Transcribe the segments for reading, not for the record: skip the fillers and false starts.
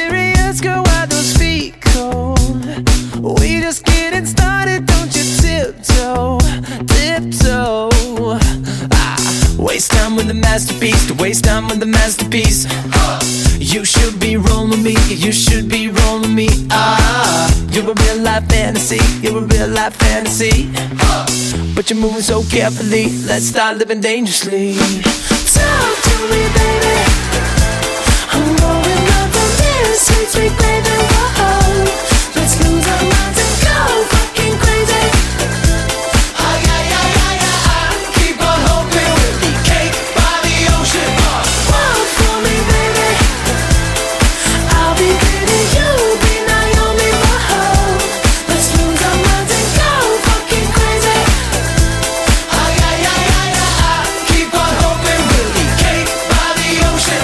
serious, girl, why those feet cold? We just getting started, don't you tiptoe, tiptoe. Waste time with the masterpiece, to waste time with the masterpiece. You should be rolling me, you should be rolling me. You're a real life fantasy, you're a real life fantasy. But you're moving so carefully, let's start living dangerously. Talk to me, baby. I'm going up on this sweet, sweet baby. Whoa, let's lose our minds and go fucking crazy. Keep on hoping we'll be cake by the ocean. Walk for me, baby. I'll be pretty, you'll be Naomi. Whoa, let's lose our minds and go fucking crazy. Keep on hoping we'll be cake by the ocean.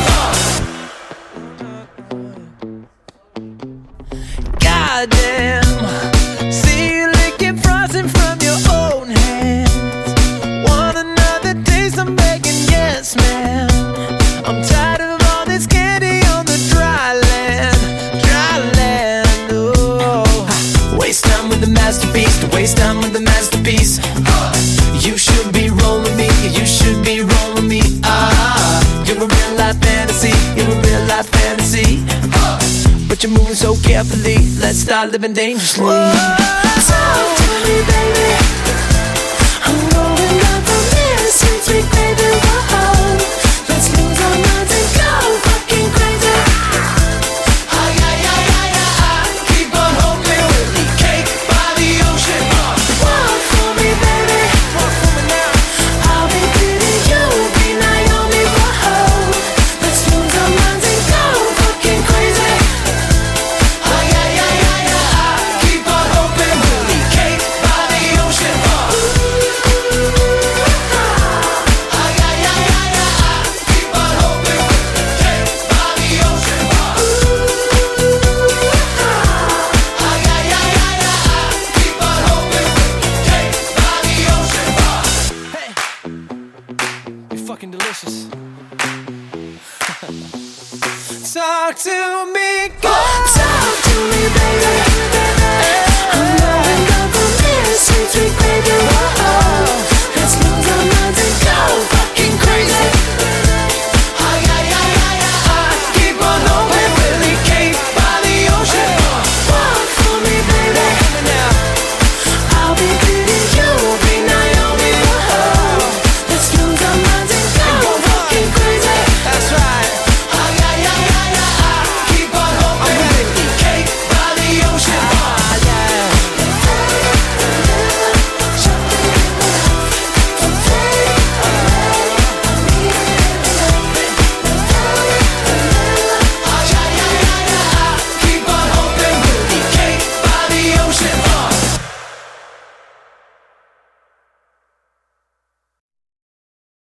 Goddamn, see you licking frosting from your own hands. Want another taste? I'm begging, yes, ma'am. I'm tired of all this candy on the dry land, dry land. Oh, waste time with the masterpiece, to waste time with the masterpiece. You should be rolling me, you should be rolling me. You're a real life fantasy, you're a real life fantasy. But you're moving so carefully, let's start living dangerously. Talk to me, baby. I'm going up on this sweet, sweet baby. Whoa, let's lose our minds and go fucking crazy. Keep on hoping we'll be cake by the ocean. Walk for me, baby. Walk for me now. I'll be pretty, you'll be Naomi. Whoa, let's lose our minds and go fucking crazy. Keep on hoping we'll be cake by the ocean. Keep on hoping we'll be cake by the ocean. Keep on hoping we'll be cake by the ocean. Hey, you're fucking delicious. Talk to me, girl.